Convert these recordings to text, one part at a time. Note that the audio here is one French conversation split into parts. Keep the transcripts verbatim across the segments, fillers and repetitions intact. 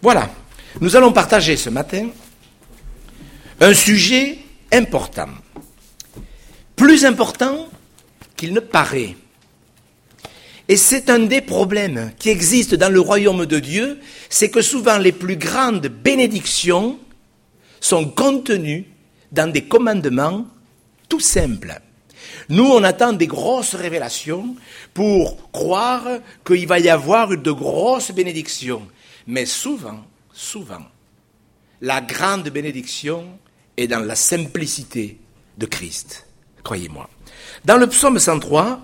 Voilà, nous allons partager ce matin un sujet important, plus important qu'il ne paraît. Et c'est un des problèmes qui existent dans le royaume de Dieu, c'est que souvent les plus grandes bénédictions sont contenues dans des commandements tout simples. Nous, on attend des grosses révélations pour croire qu'il va y avoir de grosses bénédictions. Mais souvent, souvent, la grande bénédiction est dans la simplicité de Christ, croyez-moi. Dans le psaume cent trois,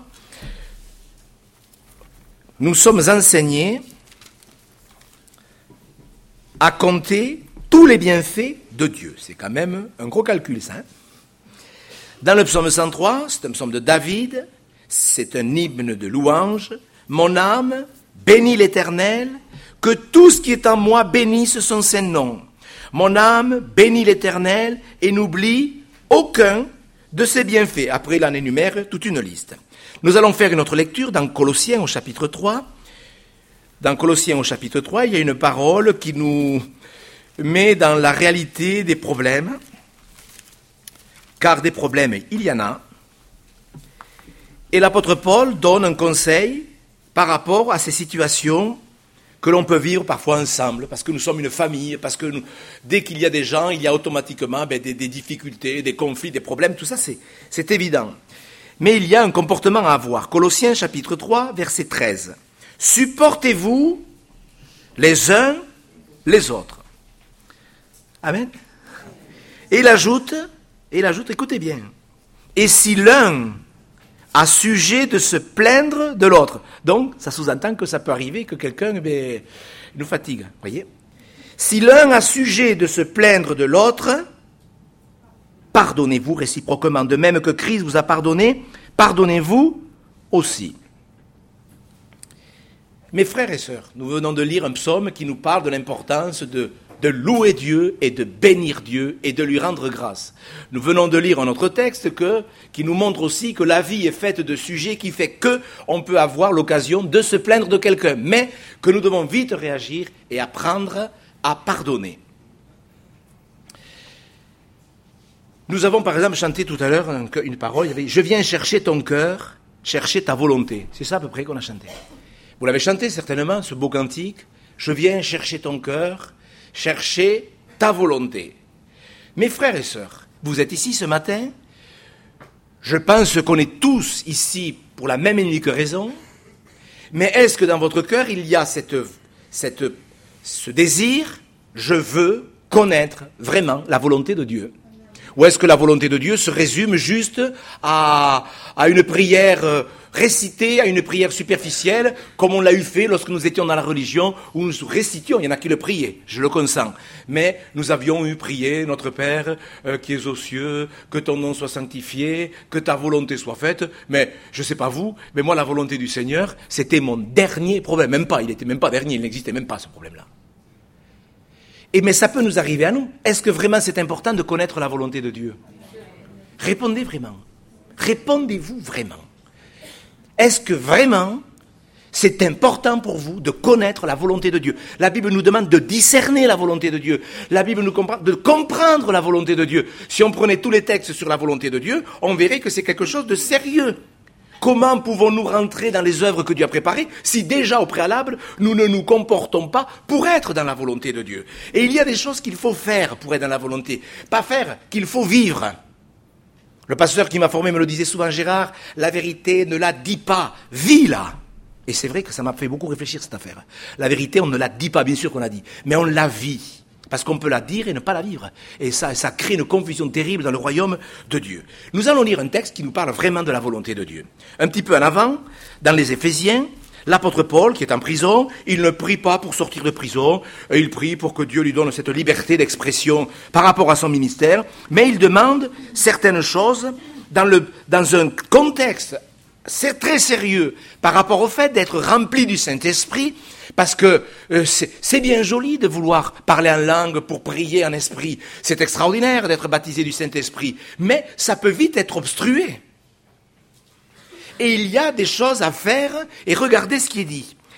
nous sommes enseignés à compter tous les bienfaits de Dieu. C'est quand même un gros calcul, ça. Hein? Dans le psaume cent trois, c'est un psaume de David, c'est un hymne de louange. Mon âme bénit l'Éternel, que tout ce qui est en moi bénisse son saint nom. Mon âme bénit l'Éternel et n'oublie aucun de ses bienfaits. Après, il en énumère toute une liste. Nous allons faire une autre lecture dans Colossiens au chapitre trois. Dans Colossiens au chapitre trois, il y a une parole qui nous met dans la réalité des problèmes. Car des problèmes, il y en a. Et l'apôtre Paul donne un conseil par rapport à ces situations que l'on peut vivre parfois ensemble, parce que nous sommes une famille, parce que nous, dès qu'il y a des gens, il y a automatiquement ben, des, des difficultés, des conflits, des problèmes, tout ça c'est, c'est évident. Mais il y a un comportement à avoir. Colossiens chapitre trois, verset treize. Supportez-vous les uns les autres. Amen. Et il ajoute... Et il ajoute, écoutez bien, et si l'un a sujet de se plaindre de l'autre, donc ça sous-entend que ça peut arriver que quelqu'un ben, nous fatigue, voyez. Si l'un a sujet de se plaindre de l'autre, pardonnez-vous réciproquement, de même que Christ vous a pardonné, pardonnez-vous aussi. Mes frères et sœurs, nous venons de lire un psaume qui nous parle de l'importance de de louer Dieu et de bénir Dieu et de lui rendre grâce. Nous venons de lire un autre texte que, qui nous montre aussi que la vie est faite de sujets qui fait que on peut avoir l'occasion de se plaindre de quelqu'un, mais que nous devons vite réagir et apprendre à pardonner. Nous avons par exemple chanté tout à l'heure une parole, il y avait « Je viens chercher ton cœur, chercher ta volonté ». C'est ça à peu près qu'on a chanté. Vous l'avez chanté certainement, ce beau cantique « Je viens chercher ton cœur, chercher ta volonté ». Mes frères et sœurs, vous êtes ici ce matin, je pense qu'on est tous ici pour la même et unique raison, mais est-ce que dans votre cœur il y a cette, cette, ce désir, je veux connaître vraiment la volonté de Dieu ? Ou est-ce que la volonté de Dieu se résume juste à, à une prière récitée, à une prière superficielle, comme on l'a eu fait lorsque nous étions dans la religion, où nous récitions, il y en a qui le priaient, je le consens. Mais nous avions eu prié, notre Père euh, qui es aux cieux, que ton nom soit sanctifié, que ta volonté soit faite. Mais je ne sais pas vous, mais moi la volonté du Seigneur, c'était mon dernier problème. Même pas, il n'était même pas dernier, il n'existait même pas ce problème-là. Et mais ça peut nous arriver à nous. Est-ce que vraiment c'est important de connaître la volonté de Dieu ? Répondez vraiment. Répondez-vous vraiment. Est-ce que vraiment c'est important pour vous de connaître la volonté de Dieu ? La Bible nous demande de discerner la volonté de Dieu. La Bible nous demande de comprendre la volonté de Dieu. Si on prenait tous les textes sur la volonté de Dieu, on verrait que c'est quelque chose de sérieux. Comment pouvons-nous rentrer dans les œuvres que Dieu a préparées si déjà au préalable, nous ne nous comportons pas pour être dans la volonté de Dieu ? Et il y a des choses qu'il faut faire pour être dans la volonté. Pas faire, qu'il faut vivre. Le pasteur qui m'a formé me le disait souvent, Gérard, la vérité ne la dit pas, vis-la. Et c'est vrai que ça m'a fait beaucoup réfléchir cette affaire. La vérité, on ne la dit pas, bien sûr qu'on la dit, mais on la vit. Parce qu'on peut la dire et ne pas la vivre. Et ça, ça crée une confusion terrible dans le royaume de Dieu. Nous allons lire un texte qui nous parle vraiment de la volonté de Dieu. Un petit peu en avant, dans les Éphésiens, l'apôtre Paul, qui est en prison, il ne prie pas pour sortir de prison, il prie pour que Dieu lui donne cette liberté d'expression par rapport à son ministère, mais il demande certaines choses dans, le, dans un contexte c'est très sérieux par rapport au fait d'être rempli du Saint-Esprit, parce que euh, c'est, c'est bien joli de vouloir parler en langue pour prier en esprit. C'est extraordinaire d'être baptisé du Saint-Esprit, mais ça peut vite être obstrué. Et il y a des choses à faire, et regardez ce qui est dit.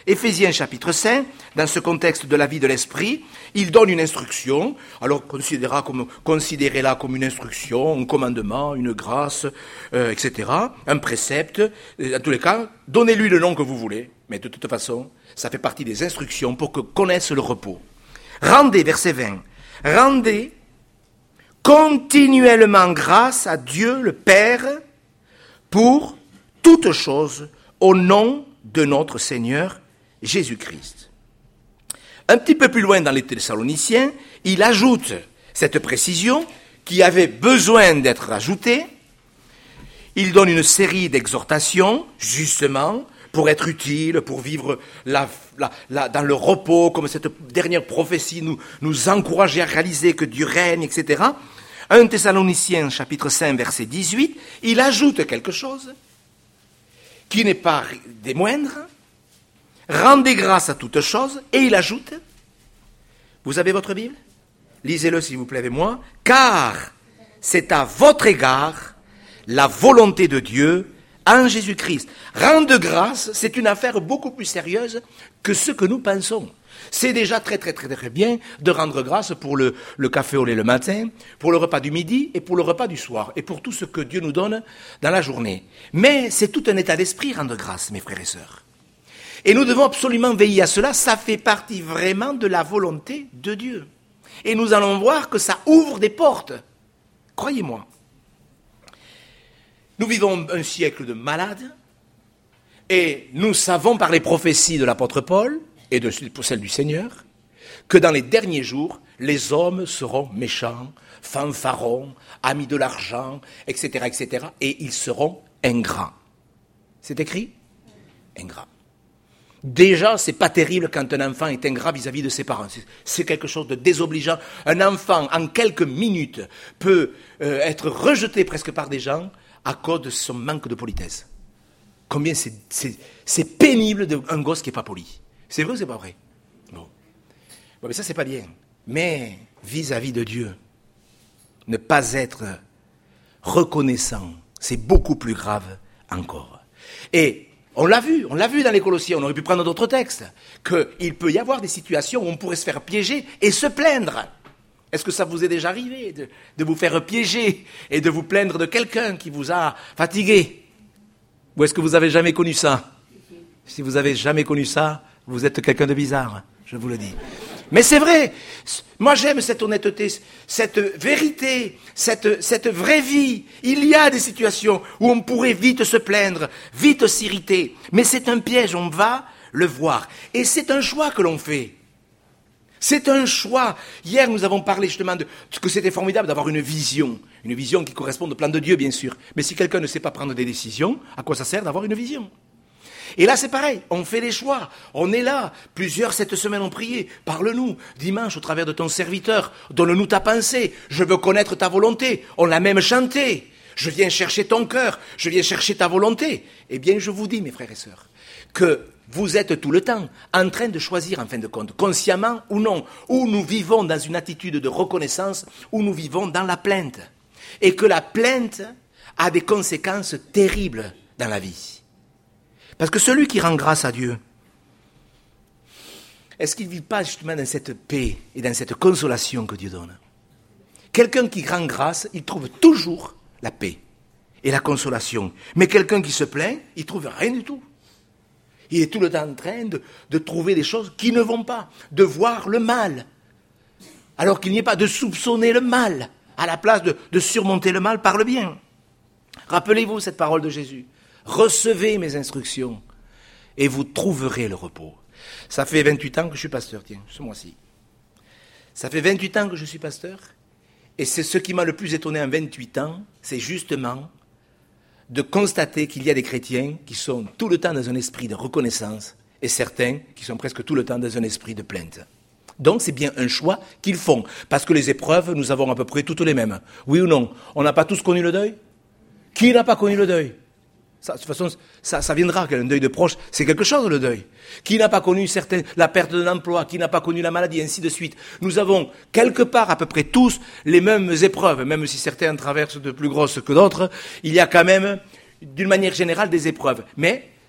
Éphésiens chapitre cinq, dans ce contexte de la vie de l'esprit, il donne une instruction, alors considérez-la comme, considérez-la comme une instruction, un commandement, une grâce, euh, et cetera, un précepte, en tous les cas, donnez-lui le nom que vous voulez, mais de toute façon, ça fait partie des instructions pour que connaisse le repos. Rendez, verset vingt, rendez continuellement grâce à Dieu le Père pour toutes choses au nom de notre Seigneur Jésus-Christ. Un petit peu plus loin dans les Thessaloniciens, il ajoute cette précision qui avait besoin d'être ajoutée. Il donne une série d'exhortations, justement, pour être utile, pour vivre la, la, la, dans le repos, comme cette dernière prophétie nous, nous encourageait à réaliser que Dieu règne, et cetera. un Thessaloniciens, chapitre cinq, verset dix-huit, il ajoute quelque chose qui n'est pas des moindres. Rendez grâce à toutes choses, et il ajoute, vous avez votre Bible? Lisez-le s'il vous plaît avec moi, car c'est à votre égard la volonté de Dieu en Jésus-Christ. Rendre grâce, c'est une affaire beaucoup plus sérieuse que ce que nous pensons. C'est déjà très très très très bien de rendre grâce pour le, le café au lait le matin, pour le repas du midi et pour le repas du soir, et pour tout ce que Dieu nous donne dans la journée. Mais c'est tout un état d'esprit, rendre grâce, mes frères et sœurs. Et nous devons absolument veiller à cela, ça fait partie vraiment de la volonté de Dieu. Et nous allons voir que ça ouvre des portes. Croyez-moi. Nous vivons un siècle de malades, et nous savons par les prophéties de l'apôtre Paul, et de celles du Seigneur, que dans les derniers jours, les hommes seront méchants, fanfarons, amis de l'argent, et cetera, et cetera, et ils seront ingrats. C'est écrit? Ingrats. Déjà, c'est pas terrible quand un enfant est ingrat vis-à-vis de ses parents. C'est quelque chose de désobligeant. Un enfant, en quelques minutes, peut euh, être rejeté presque par des gens à cause de son manque de politesse. Combien c'est, c'est, c'est pénible d'un gosse qui n'est pas poli. C'est vrai ou c'est pas vrai? Bon. Bon, mais ça, c'est pas bien. Mais, vis-à-vis de Dieu, ne pas être reconnaissant, c'est beaucoup plus grave encore. Et on l'a vu, on l'a vu dans les Colossiens, on aurait pu prendre d'autres textes, qu'il peut y avoir des situations où on pourrait se faire piéger et se plaindre. Est-ce que ça vous est déjà arrivé de, de vous faire piéger et de vous plaindre de quelqu'un qui vous a fatigué? Ou est-ce que vous avez jamais connu ça? Si vous avez jamais connu ça, vous êtes quelqu'un de bizarre, je vous le dis. Mais c'est vrai, moi j'aime cette honnêteté, cette vérité, cette, cette vraie vie. Il y a des situations où on pourrait vite se plaindre, vite s'irriter, mais c'est un piège, on va le voir. Et c'est un choix que l'on fait. C'est un choix. Hier, nous avons parlé justement de que c'était formidable d'avoir une vision, une vision qui correspond au plan de Dieu, bien sûr. Mais si quelqu'un ne sait pas prendre des décisions, à quoi ça sert d'avoir une vision? Et là, c'est pareil, on fait les choix, on est là. Plusieurs cette semaine ont prié. Parle-nous, dimanche, au travers de ton serviteur, donne-nous ta pensée. Je veux connaître ta volonté. On l'a même chanté. Je viens chercher ton cœur, je viens chercher ta volonté. Eh bien, je vous dis, mes frères et sœurs, que vous êtes tout le temps en train de choisir, en fin de compte, consciemment ou non, où nous vivons dans une attitude de reconnaissance, où nous vivons dans la plainte. Et que la plainte a des conséquences terribles dans la vie. Parce que celui qui rend grâce à Dieu, est-ce qu'il ne vit pas justement dans cette paix et dans cette consolation que Dieu donne? Quelqu'un qui rend grâce, il trouve toujours la paix et la consolation. Mais quelqu'un qui se plaint, il ne trouve rien du tout. Il est tout le temps en train de, de trouver des choses qui ne vont pas, de voir le mal. Alors qu'il n'y ait pas de soupçonner le mal, à la place de, de surmonter le mal par le bien. Rappelez-vous cette parole de Jésus. Recevez mes instructions et vous trouverez le repos. Ça fait vingt-huit ans que je suis pasteur, tiens, ce mois-ci. Ça fait vingt-huit ans que je suis pasteur, et c'est ce qui m'a le plus étonné en vingt-huit ans, c'est justement de constater qu'il y a des chrétiens qui sont tout le temps dans un esprit de reconnaissance, et certains qui sont presque tout le temps dans un esprit de plainte. Donc c'est bien un choix qu'ils font, parce que les épreuves, nous avons à peu près toutes les mêmes. Oui ou non? On n'a pas tous connu le deuil? Qui n'a pas connu le deuil? Ça, de toute façon, ça, ça viendra, un deuil de proche, c'est quelque chose le deuil. Qui n'a pas connu certains, la perte d'un emploi, qui n'a pas connu la maladie, ainsi de suite. Nous avons quelque part à peu près tous les mêmes épreuves, même si certains en traversent de plus grosses que d'autres, il y a quand même, d'une manière générale, des épreuves. Mais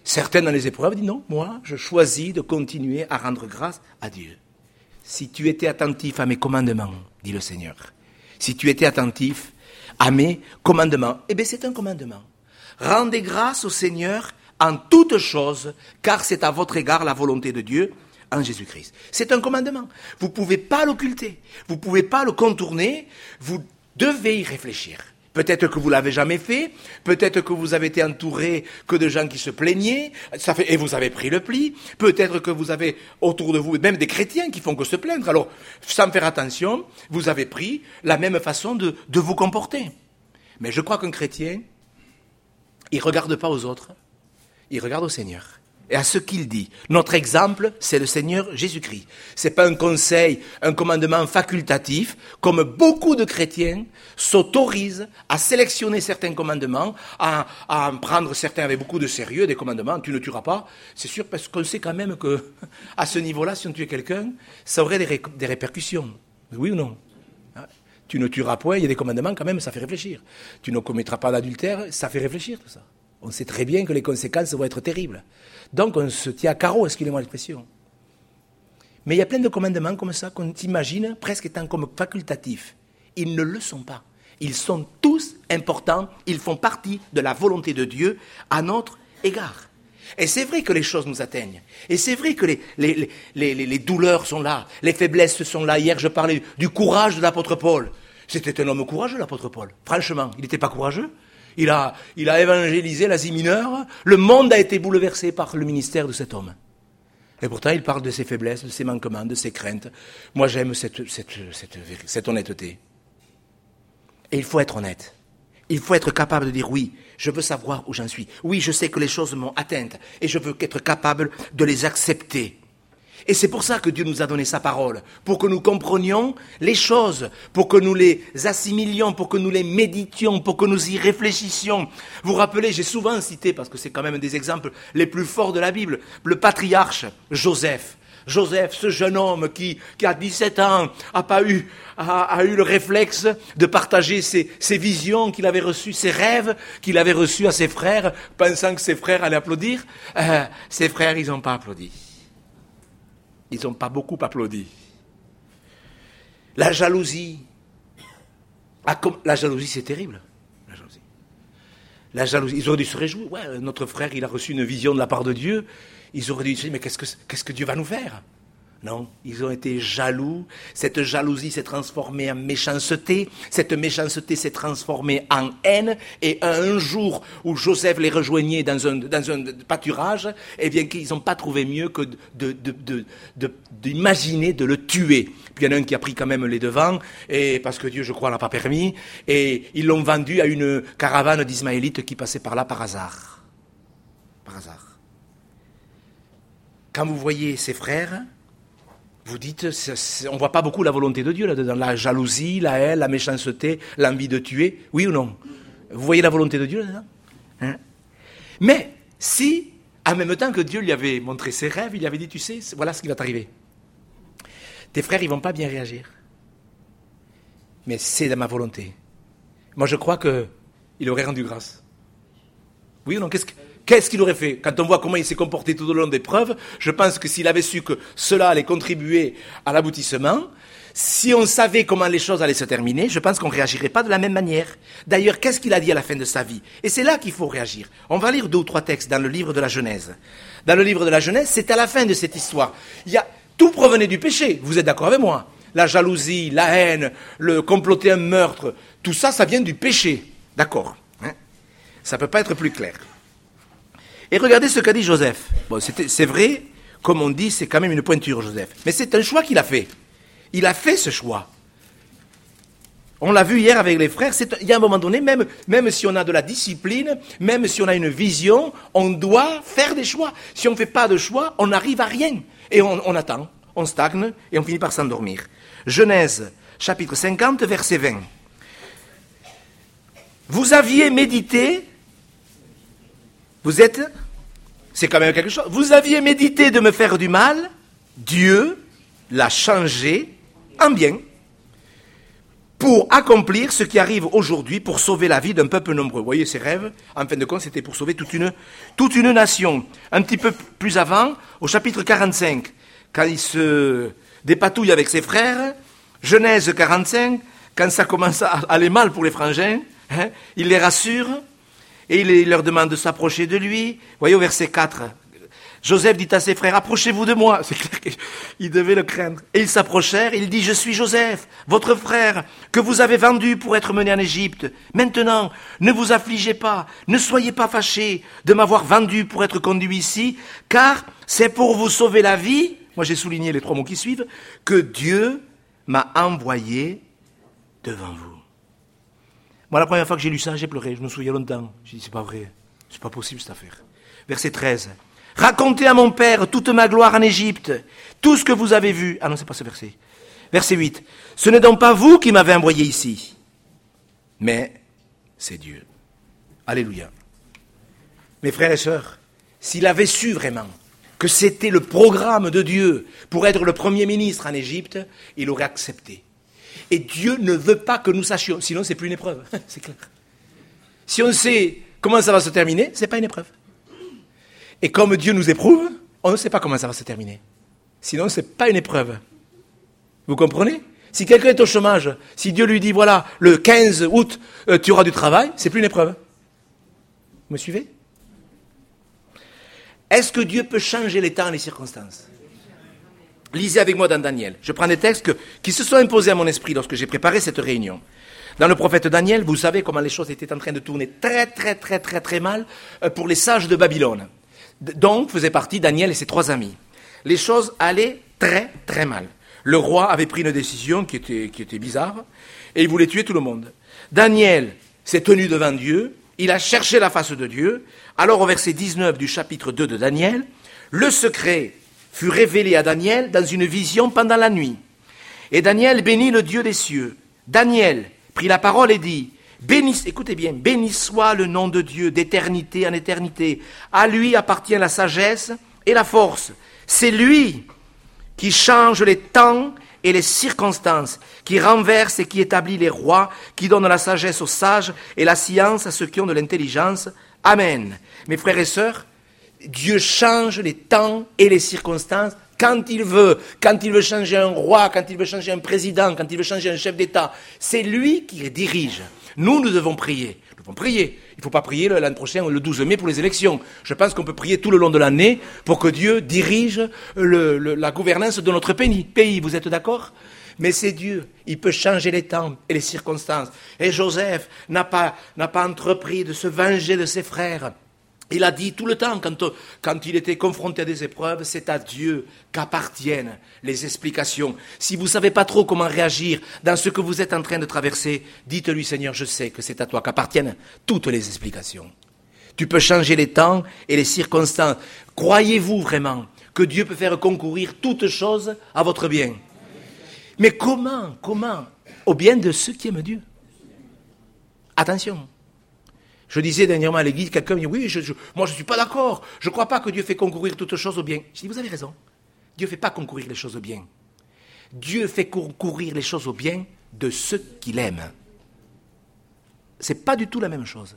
Certains dans les épreuves disent non, moi, je choisis de continuer à rendre grâce à Dieu. Si tu étais attentif à mes commandements, dit le Seigneur, si tu étais attentif à mes commandements, eh bien c'est un commandement. Rendez grâce au Seigneur en toutes choses, car c'est à votre égard la volonté de Dieu en Jésus-Christ. C'est un commandement. Vous ne pouvez pas l'occulter, vous ne pouvez pas le contourner, vous devez y réfléchir. Peut-être que vous ne l'avez jamais fait, peut-être que vous avez été entouré que de gens qui se plaignaient, ça fait, et vous avez pris le pli, peut-être que vous avez autour de vous même des chrétiens qui font que se plaindre. Alors, sans faire attention, vous avez pris la même façon de, de vous comporter. Mais je crois qu'un chrétien, il ne regarde pas aux autres, il regarde au Seigneur. Et à ce qu'il dit. Notre exemple, c'est le Seigneur Jésus-Christ. Ce n'est pas un conseil, un commandement facultatif, comme beaucoup de chrétiens s'autorisent à sélectionner certains commandements, à, à en prendre certains avec beaucoup de sérieux, des commandements, tu ne tueras pas. C'est sûr, parce qu'on sait quand même que, à ce niveau-là, si on tuait quelqu'un, ça aurait des, ré, des répercussions. Oui ou non? Tu ne tueras point, il y a des commandements quand même, ça fait réfléchir. Tu ne commettras pas d'adultère, ça fait réfléchir tout ça. On sait très bien que les conséquences vont être terribles. Donc on se tient à carreau, excusez-moi l'expression. Mais il y a plein de commandements comme ça qu'on imagine presque étant comme facultatifs. Ils ne le sont pas. Ils sont tous importants, ils font partie de la volonté de Dieu à notre égard. Et c'est vrai que les choses nous atteignent. Et c'est vrai que les, les, les, les, les douleurs sont là, les faiblesses sont là. Hier, je parlais du courage de l'apôtre Paul. C'était un homme courageux, l'apôtre Paul. Franchement, il n'était pas courageux. Il a, il a évangélisé l'Asie mineure. Le monde a été bouleversé par le ministère de cet homme. Et pourtant, il parle de ses faiblesses, de ses manquements, de ses craintes. Moi, j'aime cette, cette, cette, cette honnêteté. Et il faut être honnête. Il faut être capable de dire oui, je veux savoir où j'en suis. Oui, je sais que les choses m'ont atteinte et je veux être capable de les accepter. Et c'est pour ça que Dieu nous a donné sa parole, pour que nous comprenions les choses, pour que nous les assimilions, pour que nous les méditions, pour que nous y réfléchissions. Vous vous rappelez, j'ai souvent cité, parce que c'est quand même un des exemples les plus forts de la Bible, le patriarche Joseph. Joseph, ce jeune homme qui, qui a dix-sept ans, a pas eu, a, a eu le réflexe de partager ses, ses visions qu'il avait reçues, ses rêves qu'il avait reçus à ses frères, pensant que ses frères allaient applaudir. Euh, ses frères, ils n'ont pas applaudi. Ils n'ont pas beaucoup applaudi. La jalousie. La jalousie, c'est terrible. La jalousie. La jalousie. Ils auraient dû se réjouir. Ouais, notre frère, il a reçu une vision de la part de Dieu. Ils auraient dû se dire, mais qu'est-ce que, qu'est-ce que Dieu va nous faire? Non, ils ont été jaloux. Cette jalousie s'est transformée en méchanceté. Cette méchanceté s'est transformée en haine. Et un jour où Joseph les rejoignait dans un, dans un pâturage, eh bien qu'ils n'ont pas trouvé mieux que de, de, de, de, de, d'imaginer de le tuer. Puis il y en a un qui a pris quand même les devants, et parce que Dieu, je crois, l'a pas permis. Et ils l'ont vendu à une caravane d'Ismaélites qui passait par là par hasard. Par hasard. Quand vous voyez ses frères, vous dites, c'est, c'est, on ne voit pas beaucoup la volonté de Dieu là-dedans, la jalousie, la haine, la méchanceté, l'envie de tuer, oui ou non? Vous voyez la volonté de Dieu là-dedans, hein? Mais si, en même temps que Dieu lui avait montré ses rêves, il lui avait dit, tu sais, voilà ce qui va t'arriver. Tes frères, ils ne vont pas bien réagir. Mais c'est de ma volonté. Moi, je crois qu'il aurait rendu grâce. Oui ou non? Qu'est-ce que... Qu'est-ce qu'il aurait fait? Quand on voit comment il s'est comporté tout au long des preuves, je pense que s'il avait su que cela allait contribuer à l'aboutissement, si on savait comment les choses allaient se terminer, je pense qu'on ne réagirait pas de la même manière. D'ailleurs, qu'est-ce qu'il a dit à la fin de sa vie? Et c'est là qu'il faut réagir. On va lire deux ou trois textes dans le livre de la Genèse. Dans le livre de la Genèse, c'est à la fin de cette histoire. Il y a, tout provenait du péché, vous êtes d'accord avec moi? La jalousie, la haine, le comploter un meurtre, tout ça, ça vient du péché. D'accord, hein? Ça ne peut pas être plus clair. Et regardez ce qu'a dit Joseph. Bon, c'était, c'est vrai, comme on dit, c'est quand même une pointure, Joseph. Mais c'est un choix qu'il a fait. Il a fait ce choix. On l'a vu hier avec les frères, c'est, il y a un moment donné, même, même si on a de la discipline, même si on a une vision, on doit faire des choix. Si on ne fait pas de choix, on n'arrive à rien. Et on, on attend, on stagne, et on finit par s'endormir. Genèse, chapitre cinquante, verset vingt. Vous aviez médité... Vous êtes, c'est quand même quelque chose, vous aviez médité de me faire du mal, Dieu l'a changé en bien, pour accomplir ce qui arrive aujourd'hui pour sauver la vie d'un peuple nombreux. Vous voyez, ses rêves, en fin de compte, c'était pour sauver toute une, toute une nation. Un petit peu plus avant, au chapitre quarante-cinq, quand il se dépatouille avec ses frères, Genèse quarante-cinq, quand ça commence à aller mal pour les frangins, hein, il les rassure et il leur demande de s'approcher de lui. Vous voyez au verset quatre, Joseph dit à ses frères, approchez-vous de moi. C'est clair qu'ils devaient le craindre. Et ils s'approchèrent, et il dit, je suis Joseph, votre frère, que vous avez vendu pour être mené en Égypte. Maintenant, ne vous affligez pas, ne soyez pas fâchés de m'avoir vendu pour être conduit ici, car c'est pour vous sauver la vie, moi j'ai souligné les trois mots qui suivent, que Dieu m'a envoyé devant vous. Moi, la première fois que j'ai lu ça, j'ai pleuré, je me souviens longtemps. J'ai dit, c'est pas vrai, c'est pas possible cette affaire. Verset treize. Racontez à mon père toute ma gloire en Égypte, tout ce que vous avez vu. Ah non, c'est pas ce verset. Verset huit. Ce n'est donc pas vous qui m'avez envoyé ici, mais c'est Dieu. Alléluia. Mes frères et sœurs, s'il avait su vraiment que c'était le programme de Dieu pour être le premier ministre en Égypte, il aurait accepté. Et Dieu ne veut pas que nous sachions, sinon c'est plus une épreuve, c'est clair. Si on sait comment ça va se terminer, c'est pas une épreuve. Et comme Dieu nous éprouve, on ne sait pas comment ça va se terminer. Sinon, ce n'est pas une épreuve. Vous comprenez ? Si quelqu'un est au chômage, si Dieu lui dit, voilà, le quinze août, euh, tu auras du travail, c'est plus une épreuve. Vous me suivez ? Est-ce que Dieu peut changer les temps et les circonstances ? Lisez avec moi dans Daniel. Je prends des textes que, qui se sont imposés à mon esprit lorsque j'ai préparé cette réunion. Dans le prophète Daniel, vous savez comment les choses étaient en train de tourner très, très, très, très, très mal pour les sages de Babylone. Donc, faisait partie Daniel et ses trois amis. Les choses allaient très, très mal. Le roi avait pris une décision qui était, qui était bizarre, et il voulait tuer tout le monde. Daniel s'est tenu devant Dieu, il a cherché la face de Dieu. Alors, au verset dix-neuf du chapitre deux de Daniel, le secret fut révélé à Daniel dans une vision pendant la nuit. Et Daniel bénit le Dieu des cieux. Daniel prit la parole et dit, béni, écoutez bien, béni soit le nom de Dieu d'éternité en éternité. À lui appartient la sagesse et la force. C'est lui qui change les temps et les circonstances, qui renverse et qui établit les rois, qui donne la sagesse aux sages et la science à ceux qui ont de l'intelligence. Amen. Mes frères et sœurs, Dieu change les temps et les circonstances quand il veut, quand il veut changer un roi, quand il veut changer un président, quand il veut changer un chef d'État. C'est lui qui les dirige. Nous, nous devons prier. Nous devons prier. Il ne faut pas prier l'an prochain, le douze mai, pour les élections. Je pense qu'on peut prier tout le long de l'année pour que Dieu dirige le, le, la gouvernance de notre pays. pays. Vous êtes d'accord ? Mais c'est Dieu. Il peut changer les temps et les circonstances. Et Joseph n'a pas, n'a pas entrepris de se venger de ses frères. Il a dit tout le temps, quand, quand il était confronté à des épreuves, c'est à Dieu qu'appartiennent les explications. Si vous ne savez pas trop comment réagir dans ce que vous êtes en train de traverser, dites-lui, Seigneur, je sais que c'est à toi qu'appartiennent toutes les explications. Tu peux changer les temps et les circonstances. Croyez-vous vraiment que Dieu peut faire concourir toutes choses à votre bien ? Mais comment, comment ? Au bien de ceux qui aiment Dieu. Attention. Je disais dernièrement à l'église, quelqu'un me dit, oui, je, je, moi je ne suis pas d'accord, je ne crois pas que Dieu fait concourir toutes choses au bien. Je dis, vous avez raison, Dieu ne fait pas concourir les choses au bien. Dieu fait concourir les choses au bien de ceux qu'il aime. Ce n'est pas du tout la même chose.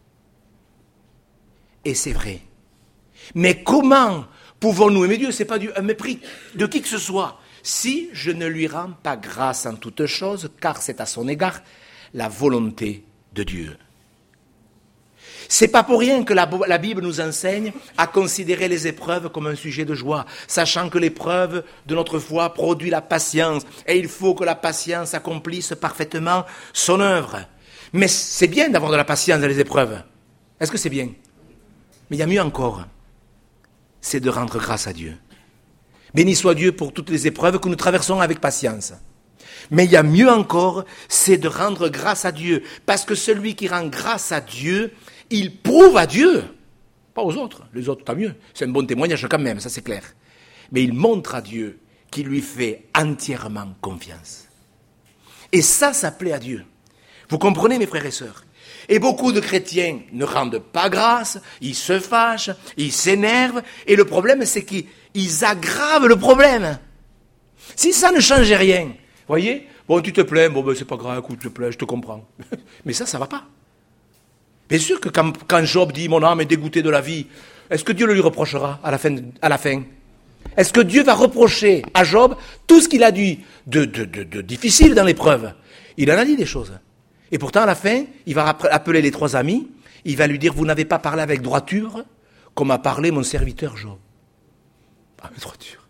Et c'est vrai. Mais comment pouvons-nous aimer Dieu ? Ce n'est pas du, un mépris de qui que ce soit. Si je ne lui rends pas grâce en toutes choses, car c'est à son égard la volonté de Dieu. C'est pas pour rien que la, la Bible nous enseigne à considérer les épreuves comme un sujet de joie, sachant que l'épreuve de notre foi produit la patience, et il faut que la patience accomplisse parfaitement son œuvre. Mais c'est bien d'avoir de la patience dans les épreuves. Est-ce que c'est bien ? Mais il y a mieux encore, c'est de rendre grâce à Dieu. Béni soit Dieu pour toutes les épreuves que nous traversons avec patience. Mais il y a mieux encore, c'est de rendre grâce à Dieu, parce que celui qui rend grâce à Dieu, il prouve à Dieu, pas aux autres, les autres tant mieux, c'est un bon témoignage quand même, ça c'est clair. Mais il montre à Dieu qu'il lui fait entièrement confiance. Et ça, ça plaît à Dieu. Vous comprenez mes frères et sœurs ? Et beaucoup de chrétiens ne rendent pas grâce, ils se fâchent, ils s'énervent, et le problème c'est qu'ils aggravent le problème. Si ça ne changeait rien, voyez, Bon, tu te plains, bon, ben, c'est pas grave, écoute, je te plains, je te comprends. Mais ça, ça va pas. Bien sûr que quand, quand Job dit « mon âme est dégoûtée de la vie », est-ce que Dieu le lui reprochera à la fin, à la fin? Est-ce que Dieu va reprocher à Job tout ce qu'il a dit de, de, de, de difficile dans l'épreuve? Il en a dit des choses. Et pourtant, à la fin, il va appeler les trois amis, il va lui dire « vous n'avez pas parlé avec droiture comme a parlé mon serviteur Job ». Avec droiture.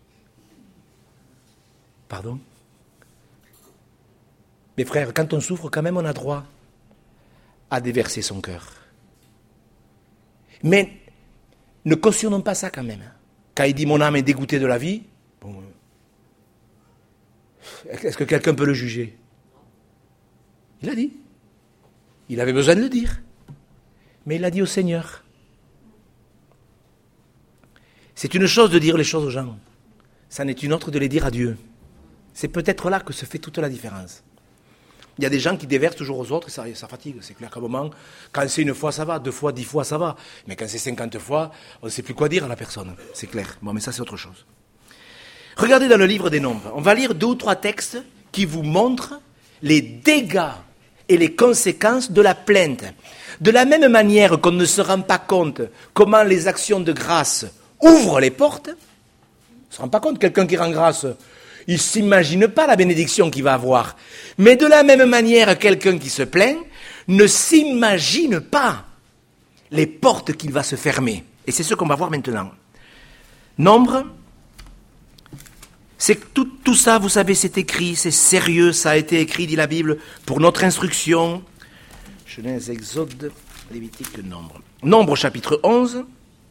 Pardon? Mes frères, quand on souffre, quand même, on a droit à déverser son cœur. Mais ne cautionnons pas ça quand même. Quand il dit « mon âme est dégoûtée de la vie », bon, est-ce que quelqu'un peut le juger? Il l'a dit. Il avait besoin de le dire. Mais il l'a dit au Seigneur. C'est une chose de dire les choses aux gens. Ça n'est une autre de les dire à Dieu. C'est peut-être là que se fait toute la différence. Il y a des gens qui déversent toujours aux autres et ça, ça fatigue. C'est clair qu'à un moment, quand c'est une fois, ça va. Deux fois, dix fois, ça va. Mais quand c'est cinquante fois, on ne sait plus quoi dire à la personne. C'est clair. Bon, mais ça, c'est autre chose. Regardez dans le livre des Nombres. On va lire deux ou trois textes qui vous montrent les dégâts et les conséquences de la plainte. De la même manière qu'on ne se rend pas compte comment les actions de grâce ouvrent les portes, on ne se rend pas compte, quelqu'un qui rend grâce, il ne s'imagine pas la bénédiction qu'il va avoir. Mais de la même manière, quelqu'un qui se plaint ne s'imagine pas les portes qu'il va se fermer. Et c'est ce qu'on va voir maintenant. Nombre, c'est que tout, tout ça, vous savez, c'est écrit, c'est sérieux, ça a été écrit, dit la Bible, pour notre instruction. Genèse, Exode, Lévitique, Nombre. Nombre, chapitre onze.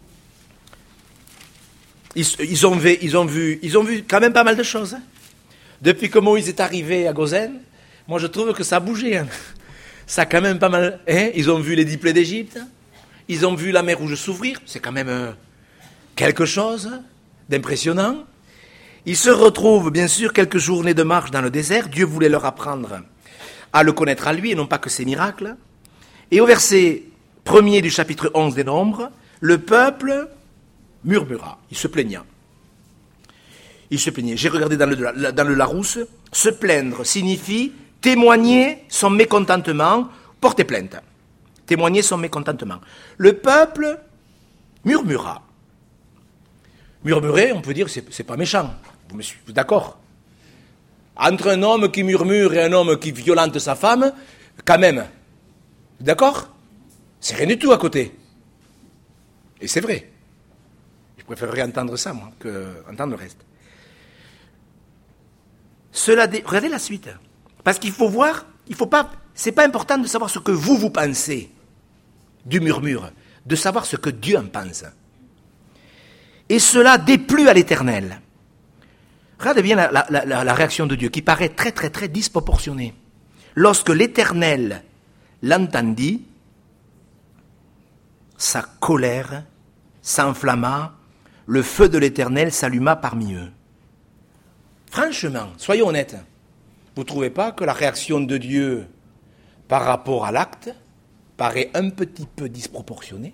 Ils, ils, ont vu, ils, ont vu, ils ont vu quand même pas mal de choses. Hein. Depuis que Moïse est arrivé à Goshen, moi je trouve que ça a bougé. Hein. Ça a quand même pas mal... Hein. Ils ont vu les dix plaies d'Égypte. Ils ont vu la mer Rouge s'ouvrir. C'est quand même euh, quelque chose d'impressionnant. Ils se retrouvent, bien sûr, quelques journées de marche dans le désert. Dieu voulait leur apprendre à le connaître à lui et non pas que ses miracles. Et au verset premier du chapitre onze des Nombres, le peuple murmura, il se plaigna. Il se plaignait. J'ai regardé dans le, dans le Larousse, se plaindre signifie témoigner son mécontentement, porter plainte. Témoigner son mécontentement. Le peuple murmura. Murmurer, on peut dire, c'est, c'est pas méchant. Vous me suivez, d'accord? Entre un homme qui murmure et un homme qui violente sa femme, quand même. D'accord? C'est rien du tout à côté. Et c'est vrai. Je préférerais entendre ça, moi, qu'entendre le reste. Cela dé... Regardez la suite. Parce qu'il faut voir, il faut pas... C'est pas important de savoir ce que vous, vous pensez du murmure, de savoir ce que Dieu en pense. Et cela déplut à l'Éternel. Regardez bien la, la, la, la réaction de Dieu, qui paraît très, très, très disproportionnée. Lorsque l'Éternel l'entendit, sa colère s'enflamma, le feu de l'Éternel s'alluma parmi eux. Franchement, soyons honnêtes, vous ne trouvez pas que la réaction de Dieu par rapport à l'acte paraît un petit peu disproportionnée?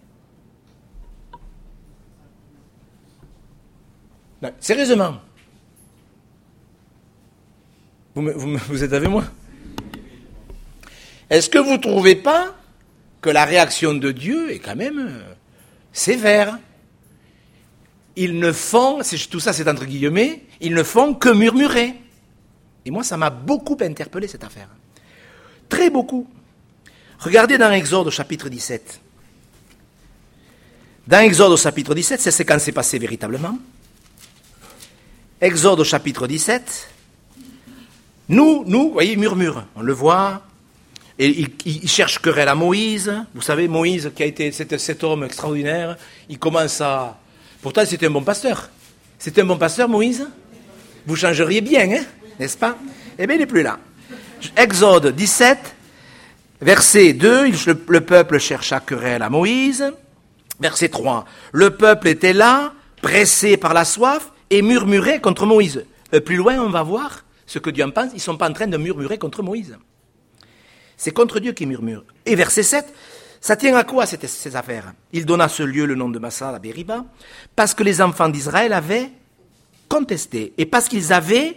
Non, sérieusement, vous, me, vous, me, vous êtes avec moi? Est-ce que vous ne trouvez pas que la réaction de Dieu est quand même euh, sévère? Ils ne font, tout ça c'est entre guillemets, ils ne font que murmurer. Et moi ça m'a beaucoup interpellé cette affaire. Très beaucoup. Regardez dans Exode au chapitre dix-sept. Dans Exode au chapitre dix-sept, c'est ce quand c'est passé véritablement. Exode au chapitre dix-sept. Nous, nous, vous voyez, il murmure, on le voit. Et il, il cherche querelle à Moïse. Vous savez, Moïse, qui a été cet, cet homme extraordinaire, il commence à... Pourtant, c'était un bon pasteur. C'était un bon pasteur, Moïse? Vous changeriez bien, hein, n'est-ce pas? Eh bien, il n'est plus là. Exode dix-sept, verset deux, le, le peuple chercha querelle à Moïse. Verset trois, le peuple était là, pressé par la soif, et murmurait contre Moïse. Euh, plus loin, on va voir ce que Dieu en pense. Ils ne sont pas en train de murmurer contre Moïse. C'est contre Dieu qu'ils murmurent. Et verset sept, ça tient à quoi cette, ces affaires? Il donna ce lieu le nom de Massa à Bériba, parce que les enfants d'Israël avaient contesté, et parce qu'ils avaient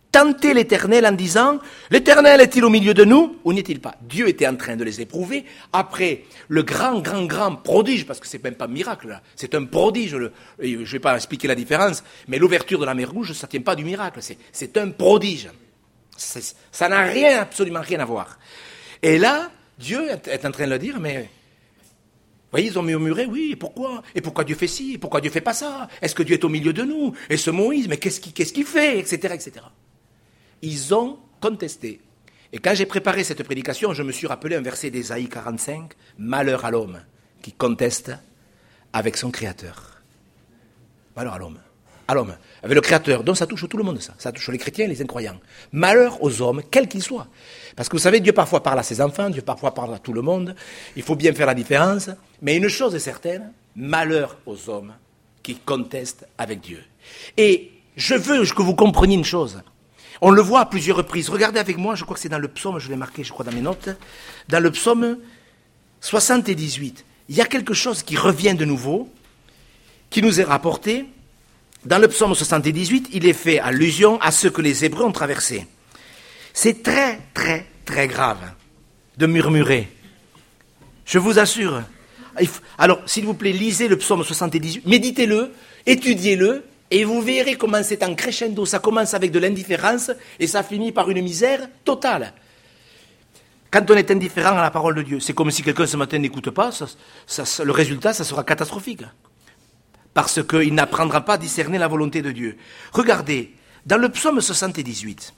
tenter l'Éternel en disant, l'Éternel est-il au milieu de nous ou n'est-il pas? Dieu était en train de les éprouver après le grand, grand, grand prodige, parce que c'est même pas un miracle, là. C'est un prodige. Le, je ne vais pas expliquer la différence, mais l'ouverture de la mer Rouge, ça ne tient pas du miracle, c'est, c'est un prodige. C'est, ça n'a rien, absolument rien à voir. Et là, Dieu est en train de le dire, mais... Vous voyez, ils ont murmuré, oui, et pourquoi? Et pourquoi Dieu fait ci? Et pourquoi Dieu fait pas ça? Est-ce que Dieu est au milieu de nous? Et ce Moïse, mais qu'est-ce qu'il, qu'est-ce qu'il fait? Etc., et cetera. Ils ont contesté. Et quand j'ai préparé cette prédication, je me suis rappelé un verset d'Ésaïe quarante-cinq, « Malheur à l'homme qui conteste avec son Créateur. » Malheur à l'homme. À l'homme. Avec le Créateur. Donc ça touche tout le monde, ça. Ça touche les chrétiens et les incroyants. Malheur aux hommes, quels qu'ils soient. Parce que vous savez, Dieu parfois parle à ses enfants, Dieu parfois parle à tout le monde. Il faut bien faire la différence. Mais une chose est certaine, malheur aux hommes qui contestent avec Dieu. Et je veux que vous compreniez une chose. On le voit à plusieurs reprises. Regardez avec moi, je crois que c'est dans le psaume, je l'ai marqué, je crois, dans mes notes. Dans le psaume soixante-dix-huit, il y a quelque chose qui revient de nouveau, qui nous est rapporté. Dans le psaume soixante-dix-huit, il est fait allusion à ce que les Hébreux ont traversé. C'est très, très, très grave de murmurer. Je vous assure. Alors, s'il vous plaît, lisez le psaume soixante-dix-huit, méditez-le, étudiez-le, et vous verrez comment c'est en crescendo. Ça commence avec de l'indifférence, et ça finit par une misère totale. Quand on est indifférent à la parole de Dieu, c'est comme si quelqu'un ce matin n'écoute pas, ça, ça, le résultat, ça sera catastrophique. Parce qu'il n'apprendra pas à discerner la volonté de Dieu. Regardez, dans le psaume soixante-dix-huit,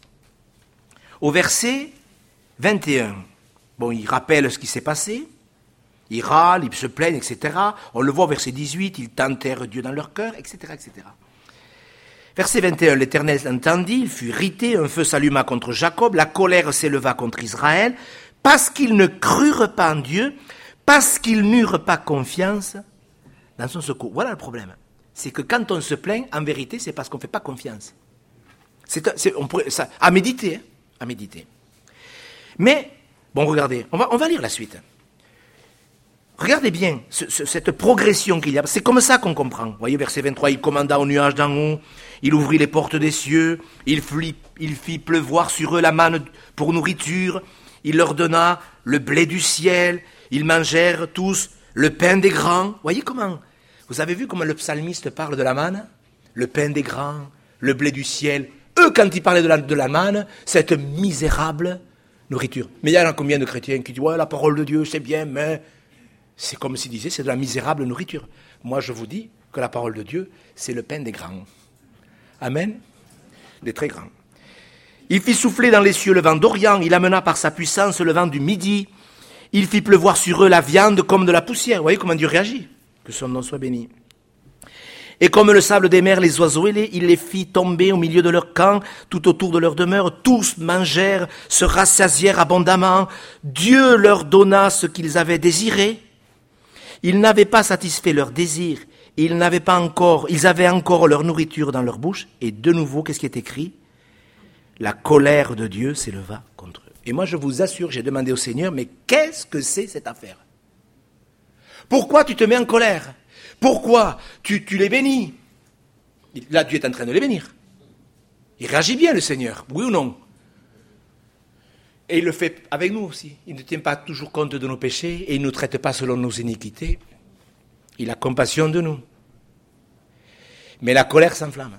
au verset vingt et un, bon, il rappelle ce qui s'est passé, il râle, il se plaignent, et cetera. On le voit au verset dix-huit, ils tentèrent Dieu dans leur cœur, et cetera, et cetera. Verset vingt et un, l'Éternel entendit, il fut irrité, un feu s'alluma contre Jacob, la colère s'éleva contre Israël, parce qu'ils ne crurent pas en Dieu, parce qu'ils n'eurent pas confiance dans son secours. Voilà le problème. C'est que quand on se plaint, en vérité, c'est parce qu'on ne fait pas confiance. C'est, c'est, on pourrait, ça, à méditer, hein, à méditer. Mais, bon, regardez, on va, on va lire la suite. Regardez bien ce, ce, cette progression qu'il y a. C'est comme ça qu'on comprend. Vous voyez, verset vingt-trois, il commanda aux nuages d'en haut, il ouvrit les portes des cieux, il fit, il fit pleuvoir sur eux la manne pour nourriture, il leur donna le blé du ciel, ils mangèrent tous le pain des grands. Vous voyez comment? Vous avez vu comment le psalmiste parle de la manne? Le pain des grands, le blé du ciel. Eux, quand ils parlaient de la, de la manne, cette misérable nourriture. Mais il y en a combien de chrétiens qui disent « Ouais, la parole de Dieu, c'est bien, mais... » C'est comme s'ils disaient, c'est de la misérable nourriture. Moi, je vous dis que la parole de Dieu, c'est le pain des grands. Amen. Des très grands. Il fit souffler dans les cieux le vent d'Orient, il amena par sa puissance le vent du Midi. Il fit pleuvoir sur eux la viande comme de la poussière. Vous voyez comment Dieu réagit? Que son nom soit béni. Et comme le sable des mers, les oiseaux ailés, il les fit tomber au milieu de leur camp, tout autour de leur demeure. Tous mangèrent, se rassasièrent abondamment. Dieu leur donna ce qu'ils avaient désiré. Ils n'avaient pas satisfait leurs désirs. Ils n'avaient pas encore, ils avaient encore leur nourriture dans leur bouche. Et de nouveau, qu'est-ce qui est écrit? La colère de Dieu s'éleva contre eux. Et moi, je vous assure, j'ai demandé au Seigneur, mais qu'est-ce que c'est cette affaire? Pourquoi tu te mets en colère? Pourquoi tu, tu les bénis? Là, Dieu est en train de les bénir. Il réagit bien, le Seigneur, oui ou non? Et il le fait avec nous aussi. Il ne tient pas toujours compte de nos péchés et il ne nous traite pas selon nos iniquités. Il a compassion de nous. Mais la colère s'enflamme.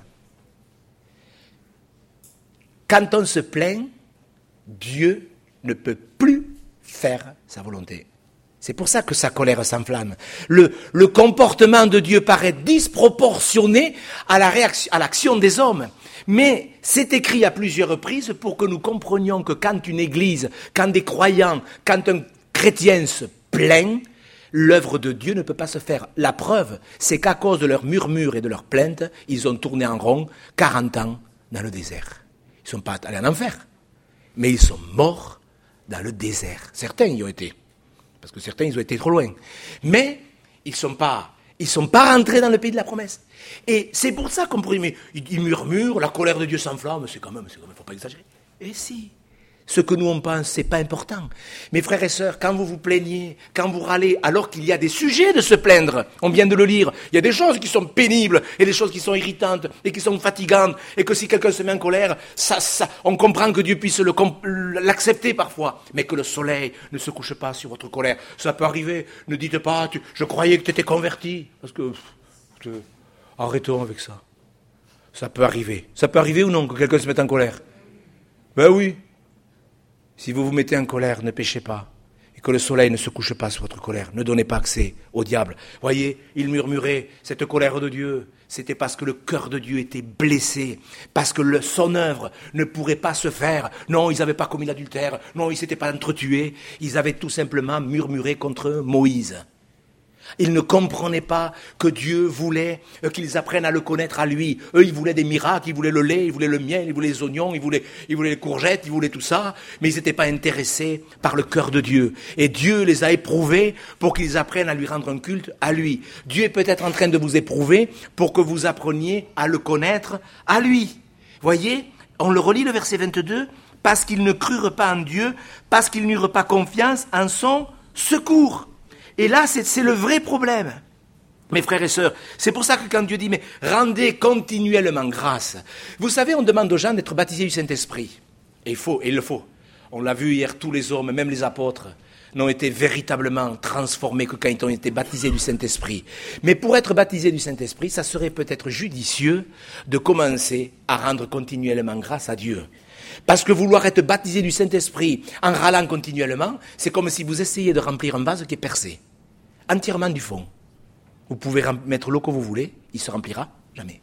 Quand on se plaint, Dieu ne peut plus faire sa volonté. C'est pour ça que sa colère s'enflamme. Le, le comportement de Dieu paraît disproportionné à, la réaction, à l'action des hommes. Mais c'est écrit à plusieurs reprises pour que nous comprenions que quand une église, quand des croyants, quand un chrétien se plaint, l'œuvre de Dieu ne peut pas se faire. La preuve, c'est qu'à cause de leurs murmures et de leurs plaintes, ils ont tourné en rond quarante ans dans le désert. Ils ne sont pas allés en enfer, mais ils sont morts dans le désert. Certains y ont été, parce que certains ils ont été trop loin. Mais ils ne sont pas, ils sont pas rentrés dans le pays de la promesse. Et c'est pour ça qu'on pourrait, mais ils murmurent, la colère de Dieu s'enflamme, c'est quand même, c'est quand même, faut pas exagérer. Et si, Ce que nous on pense, c'est pas important. Mes frères et sœurs, quand vous vous plaignez, quand vous râlez, alors qu'il y a des sujets de se plaindre, on vient de le lire, il y a des choses qui sont pénibles, et des choses qui sont irritantes, et qui sont fatigantes, et que si quelqu'un se met en colère, ça, ça, on comprend que Dieu puisse le, l'accepter parfois, mais que le soleil ne se couche pas sur votre colère. Ça peut arriver, ne dites pas, tu, je croyais que tu étais converti, parce que, pff, arrêtons avec ça. Ça peut arriver. Ça peut arriver ou non que quelqu'un se mette en colère? Ben oui. Si vous vous mettez en colère, ne péchez pas. Et que le soleil ne se couche pas sur votre colère. Ne donnez pas accès au diable. Voyez, il murmurait, cette colère de Dieu, c'était parce que le cœur de Dieu était blessé. Parce que le, son œuvre ne pourrait pas se faire. Non, ils n'avaient pas commis l'adultère. Non, ils ne s'étaient pas entretués. Ils avaient tout simplement murmuré contre Moïse. Ils ne comprenaient pas que Dieu voulait qu'ils apprennent à le connaître à lui. Eux, ils voulaient des miracles, ils voulaient le lait, ils voulaient le miel, ils voulaient les oignons, ils voulaient, ils voulaient les courgettes, ils voulaient tout ça, mais ils n'étaient pas intéressés par le cœur de Dieu. Et Dieu les a éprouvés pour qu'ils apprennent à lui rendre un culte à lui. Dieu est peut-être en train de vous éprouver pour que vous appreniez à le connaître à lui. Voyez, on le relit le verset vingt-deux, parce qu'ils ne crurent pas en Dieu, parce qu'ils n'eurent pas confiance en son secours. Et là, c'est, c'est le vrai problème. Mes frères et sœurs, c'est pour ça que quand Dieu dit, mais rendez continuellement grâce. Vous savez, on demande aux gens d'être baptisés du Saint-Esprit. Et il faut, et il le faut. On l'a vu hier, tous les hommes, même les apôtres, n'ont été véritablement transformés que quand ils ont été baptisés du Saint-Esprit. Mais pour être baptisés du Saint-Esprit, ça serait peut-être judicieux de commencer à rendre continuellement grâce à Dieu. Parce que vouloir être baptisé du Saint-Esprit en râlant continuellement, c'est comme si vous essayiez de remplir un vase qui est percé, entièrement du fond. Vous pouvez mettre l'eau que vous voulez, il ne se remplira jamais.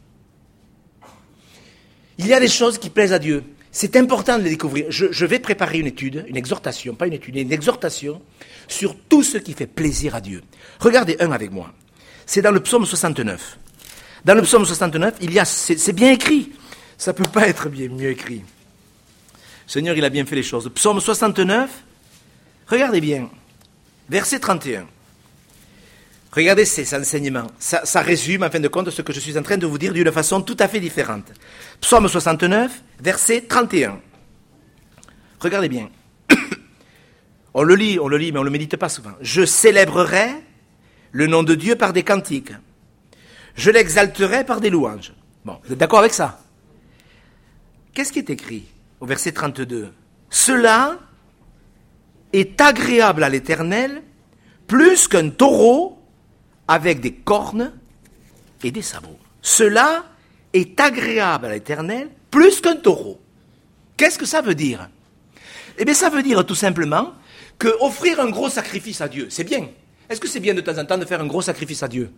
Il y a des choses qui plaisent à Dieu. C'est important de les découvrir. Je, je vais préparer une étude, une exhortation, pas une étude, une exhortation sur tout ce qui fait plaisir à Dieu. Regardez un avec moi. C'est dans le psaume soixante-neuf. Dans le psaume soixante-neuf, il y a, c'est, c'est bien écrit. Ça ne peut pas être bien mieux écrit. Le Seigneur, il a bien fait les choses. Psaume soixante-neuf, regardez bien, verset trente et un. Regardez ces enseignements. Ça, ça résume, en fin de compte, ce que je suis en train de vous dire d'une façon tout à fait différente. Psaume soixante-neuf, verset trente et un. Regardez bien. On le lit, on le lit, mais on ne le médite pas souvent. Je célébrerai le nom de Dieu par des cantiques. Je l'exalterai par des louanges. Bon, vous êtes d'accord avec ça? Qu'est-ce qui est écrit au verset trente-deux? Cela est agréable à l'Éternel plus qu'un taureau avec des cornes et des sabots. Cela est agréable à l'Éternel plus qu'un taureau. Qu'est-ce que ça veut dire? Eh bien, ça veut dire tout simplement que offrir un gros sacrifice à Dieu, c'est bien. Est-ce que c'est bien de temps en temps de faire un gros sacrifice à Dieu?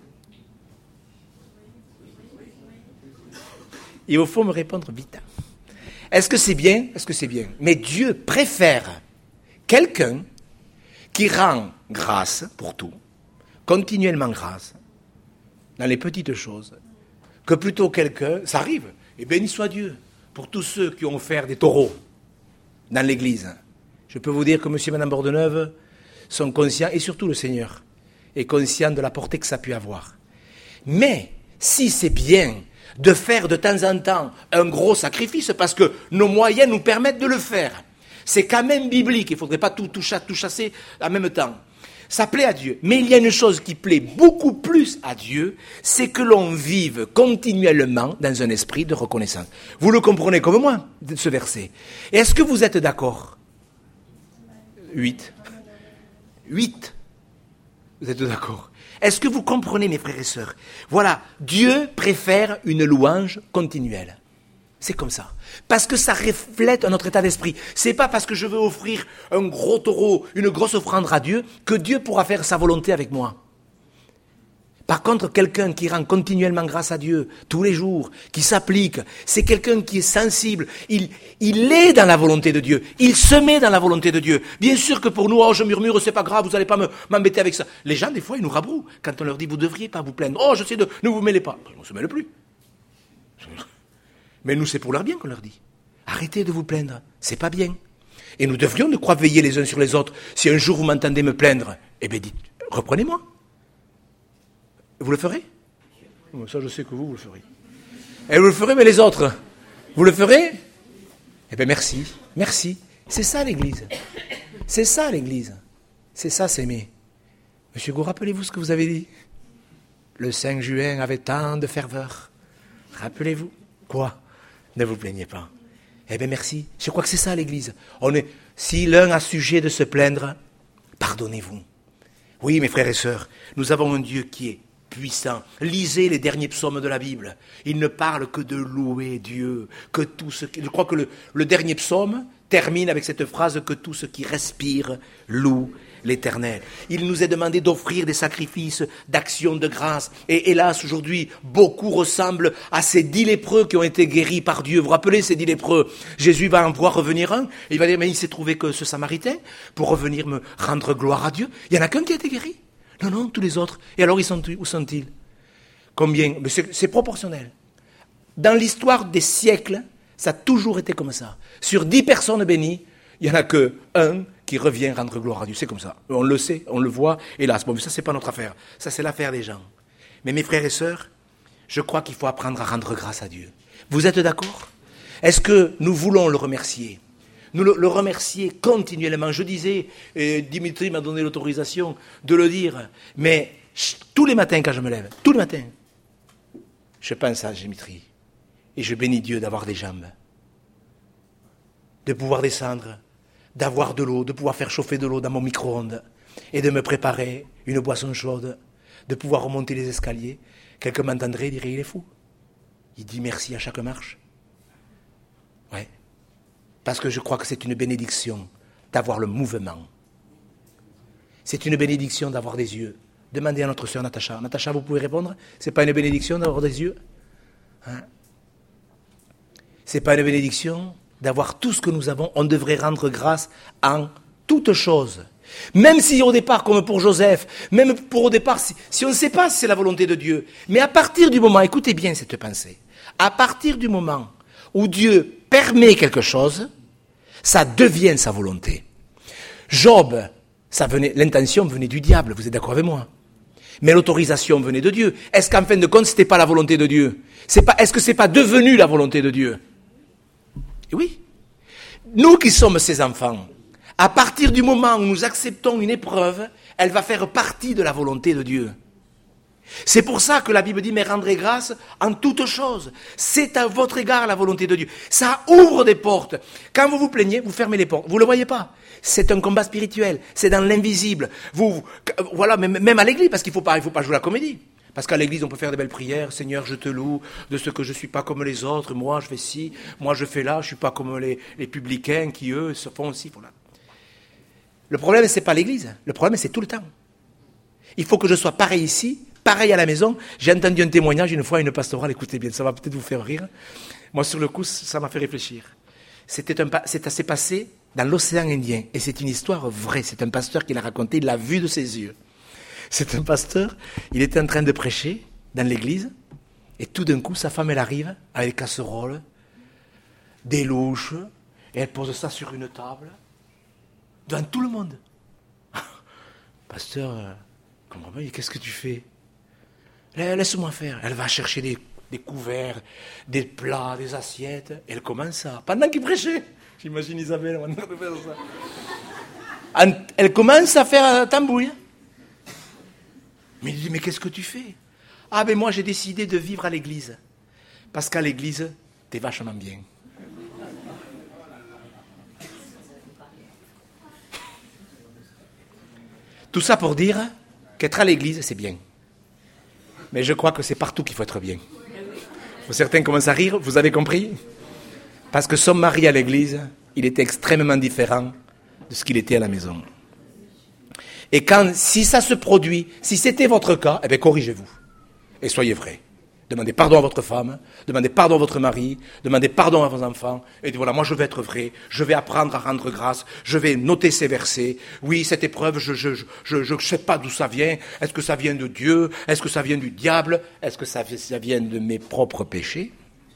Il faut me répondre vite. Est-ce que c'est bien? Est-ce que c'est bien? Mais Dieu préfère quelqu'un qui rend grâce pour tout, continuellement grâce, dans les petites choses, que plutôt quelqu'un, ça arrive, et béni soit Dieu, pour tous ceux qui ont offert des taureaux dans l'église. Je peux vous dire que monsieur et madame Bordeneuve sont conscients, et surtout le Seigneur, est conscient de la portée que ça a pu avoir. Mais, si c'est bien de faire de temps en temps un gros sacrifice, parce que nos moyens nous permettent de le faire, c'est quand même biblique, il ne faudrait pas tout, tout, tout chasser en même temps. Ça plaît à Dieu. Mais il y a une chose qui plaît beaucoup plus à Dieu, c'est que l'on vive continuellement dans un esprit de reconnaissance. Vous le comprenez comme moi, ce verset. Et est-ce que vous êtes d'accord? Huit. Huit. Vous êtes d'accord? Est-ce que vous comprenez, mes frères et sœurs? Voilà, Dieu préfère une louange continuelle. C'est comme ça. Parce que ça reflète notre état d'esprit. C'est pas parce que je veux offrir un gros taureau, une grosse offrande à Dieu, que Dieu pourra faire sa volonté avec moi. Par contre, quelqu'un qui rend continuellement grâce à Dieu, tous les jours, qui s'applique, c'est quelqu'un qui est sensible. Il, il est dans la volonté de Dieu. Il se met dans la volonté de Dieu. Bien sûr que pour nous, oh, je murmure, c'est pas grave, vous n'allez pas me, m'embêter avec ça. Les gens, des fois, ils nous rabrouent. Quand on leur dit, vous ne devriez pas vous plaindre. Oh, je sais, de, ne vous mêlez pas. On ne se mêle plus. Mais nous, c'est pour leur bien qu'on leur dit. Arrêtez de vous plaindre, c'est pas bien. Et nous devrions de croire veiller les uns sur les autres. Si un jour vous m'entendez me plaindre, eh bien dites, reprenez-moi. Vous le ferez? Ça, je sais que vous, vous le ferez. Et vous le ferez, mais les autres, vous le ferez? Eh bien merci, merci. C'est ça l'Église. C'est ça l'Église. C'est ça s'aimer. Monsieur Gou, rappelez-vous ce que vous avez dit? Le cinq juin avait tant de ferveur. Rappelez-vous. Quoi? Ne vous plaignez pas. Eh bien merci. Je crois que c'est ça l'Église. On est, si l'un a sujet de se plaindre, pardonnez-vous. Oui, mes frères et sœurs, nous avons un Dieu qui est puissant. Lisez les derniers psaumes de la Bible. Il ne parle que de louer Dieu, que tout ce qui... Je crois que le, le dernier psaume termine avec cette phrase que tout ce qui respire loue l'Éternel. Il nous est demandé d'offrir des sacrifices d'action de grâce. Et hélas, aujourd'hui, beaucoup ressemblent à ces dix lépreux qui ont été guéris par Dieu. Vous vous rappelez ces dix lépreux? Jésus va en voir revenir un. Et il va dire, mais il s'est trouvé que ce Samaritain pour revenir me rendre gloire à Dieu. Il n'y en a qu'un qui a été guéri. Non, non, tous les autres. Et alors, ils sont, où sont-ils? Combien? Mais c'est, c'est proportionnel. Dans l'histoire des siècles, ça a toujours été comme ça. Sur dix personnes bénies, il n'y en a que un qui revient rendre gloire à Dieu. C'est comme ça. On le sait, on le voit, hélas. Bon, mais ça, c'est pas notre affaire. Ça, c'est l'affaire des gens. Mais mes frères et sœurs, je crois qu'il faut apprendre à rendre grâce à Dieu. Vous êtes d'accord? Est-ce que nous voulons le remercier? Nous le, le remercier continuellement. Je disais, et Dimitri m'a donné l'autorisation de le dire, mais ch- tous les matins quand je me lève, tous les matins, je pense à Dimitri. Et je bénis Dieu d'avoir des jambes, de pouvoir descendre, d'avoir de l'eau, de pouvoir faire chauffer de l'eau dans mon micro-ondes et de me préparer une boisson chaude, de pouvoir remonter les escaliers. Quelqu'un m'entendrait et dirait, il est fou. Il dit merci à chaque marche. Ouais. Parce que je crois que c'est une bénédiction d'avoir le mouvement. C'est une bénédiction d'avoir des yeux. Demandez à notre sœur Natacha. Natacha, vous pouvez répondre? C'est pas une bénédiction d'avoir des yeux? Hein? C'est pas une bénédiction d'avoir tout ce que nous avons? On devrait rendre grâce en toutes choses. Même si au départ, comme pour Joseph, même pour au départ, si, si on ne sait pas si c'est la volonté de Dieu, mais à partir du moment, écoutez bien cette pensée, à partir du moment où Dieu permet quelque chose, ça devient sa volonté. Job, ça venait, l'intention venait du diable, vous êtes d'accord avec moi? Mais l'autorisation venait de Dieu. Est-ce qu'en fin de compte, ce n'était pas la volonté de Dieu? C'est pas, est-ce que ce n'est pas devenu la volonté de Dieu? Et oui. Nous qui sommes ses enfants, à partir du moment où nous acceptons une épreuve, elle va faire partie de la volonté de Dieu. C'est pour ça que la Bible dit, mais rendrez grâce en toutes choses. C'est à votre égard la volonté de Dieu. Ça ouvre des portes. Quand vous vous plaignez, vous fermez les portes. Vous ne le voyez pas. C'est un combat spirituel. C'est dans l'invisible. Vous, vous, voilà, même à l'église, parce qu'il ne faut pas, il faut pas jouer la comédie. Parce qu'à l'église, on peut faire des belles prières. Seigneur, je te loue de ce que je ne suis pas comme les autres. Moi, je fais ci. Moi, je fais là. Je ne suis pas comme les, les publicains qui, eux, se font ci. Voilà. Le problème, ce n'est pas l'église. Le problème, c'est tout le temps. Il faut que je sois pareil ici, pareil à la maison. J'ai entendu un témoignage une fois à une pastorale. Écoutez bien, ça va peut-être vous faire rire. Moi, sur le coup, ça m'a fait réfléchir. C'était un, c'est assez passé dans l'océan Indien. Et c'est une histoire vraie. C'est un pasteur qui l'a raconté. Il l'a vu de ses yeux. C'est un pasteur, il était en train de prêcher dans l'église, et tout d'un coup, sa femme, elle arrive avec des casseroles, des louches, et elle pose ça sur une table, devant tout le monde. Pasteur, euh, comment va, qu'est-ce que tu fais? Laisse-moi faire. Elle va chercher des, des couverts, des plats, des assiettes, et elle commence à... Pendant qu'il prêchait, j'imagine Isabelle, on va faire ça. Elle commence à faire un tambouille. Mais il dit, mais qu'est-ce que tu fais? Ah ben moi j'ai décidé de vivre à l'église. Parce qu'à l'église, t'es vachement bien. Tout ça pour dire qu'être à l'église, c'est bien. Mais je crois que c'est partout qu'il faut être bien. Certains commencent à rire, vous avez compris? Parce que son mari à l'église, il était extrêmement différent de ce qu'il était à la maison. Et quand, si ça se produit, si c'était votre cas, eh bien, corrigez-vous. Et soyez vrai. Demandez pardon à votre femme, demandez pardon à votre mari, demandez pardon à vos enfants. Et dites, voilà, moi je vais être vrai, je vais apprendre à rendre grâce, je vais noter ces versets. Oui, cette épreuve, je je je je, je sais pas d'où ça vient. Est-ce que ça vient de Dieu? Est-ce que ça vient du diable? Est-ce que ça, ça vient de mes propres péchés?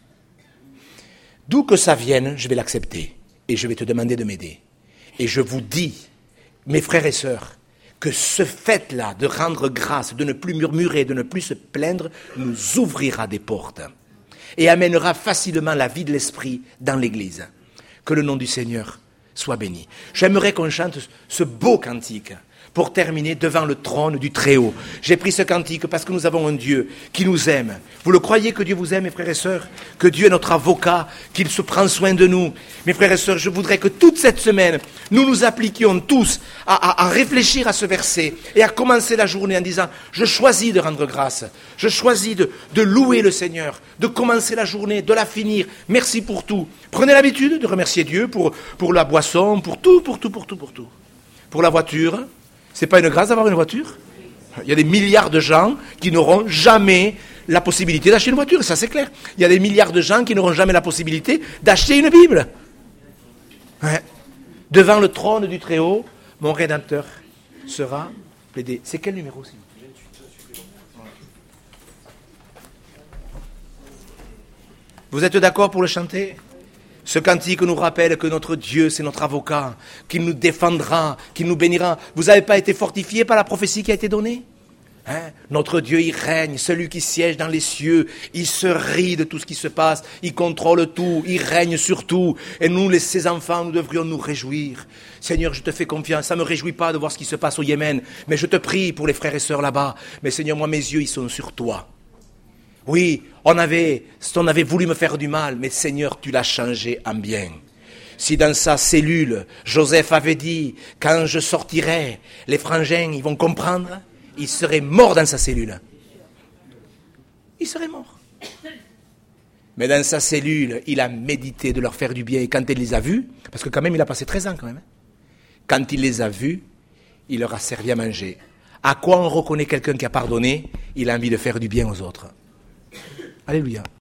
D'où que ça vienne, je vais l'accepter. Et je vais te demander de m'aider. Et je vous dis, mes frères et sœurs, que ce fait-là de rendre grâce, de ne plus murmurer, de ne plus se plaindre, nous ouvrira des portes et amènera facilement la vie de l'esprit dans l'Église. Que le nom du Seigneur soit béni. J'aimerais qu'on chante ce beau cantique pour terminer devant le trône du Très-Haut. J'ai pris ce cantique parce que nous avons un Dieu qui nous aime. Vous le croyez que Dieu vous aime, mes frères et sœurs? Que Dieu est notre avocat, qu'il se prend soin de nous. Mes frères et sœurs, je voudrais que toute cette semaine, nous nous appliquions tous à, à, à réfléchir à ce verset et à commencer la journée en disant, je choisis de rendre grâce, je choisis de, de louer le Seigneur, de commencer la journée, de la finir. Merci pour tout. Prenez l'habitude de remercier Dieu pour, pour la boisson, pour tout, pour tout, pour tout, pour tout. Pour la voiture. C'est pas une grâce d'avoir une voiture? Il y a des milliards de gens qui n'auront jamais la possibilité d'acheter une voiture, ça c'est clair. Il y a des milliards de gens qui n'auront jamais la possibilité d'acheter une Bible. Ouais. Devant le trône du Très-Haut, mon Rédempteur sera plaidé. C'est quel numéro, s'il vous plaît? Vous êtes d'accord pour le chanter? Ce cantique nous rappelle que notre Dieu, c'est notre avocat, qu'il nous défendra, qu'il nous bénira. Vous n'avez pas été fortifié par la prophétie qui a été donnée? Hein? Notre Dieu, il règne, celui qui siège dans les cieux, il se rit de tout ce qui se passe, il contrôle tout, il règne sur tout. Et nous, les, ses enfants, nous devrions nous réjouir. Seigneur, je te fais confiance, ça ne me réjouit pas de voir ce qui se passe au Yémen, mais je te prie pour les frères et sœurs là-bas. Mais Seigneur, moi, mes yeux, ils sont sur toi. Oui, on avait, on avait voulu me faire du mal, mais Seigneur, tu l'as changé en bien. Si dans sa cellule, Joseph avait dit, quand je sortirai, les frangins, ils vont comprendre, il serait mort dans sa cellule. Il serait mort. Mais dans sa cellule, il a médité de leur faire du bien. Et quand il les a vus, parce que quand même, il a passé treize ans quand même, quand il les a vus, il leur a servi à manger. À quoi on reconnaît quelqu'un qui a pardonné? Il a envie de faire du bien aux autres. Alléluia.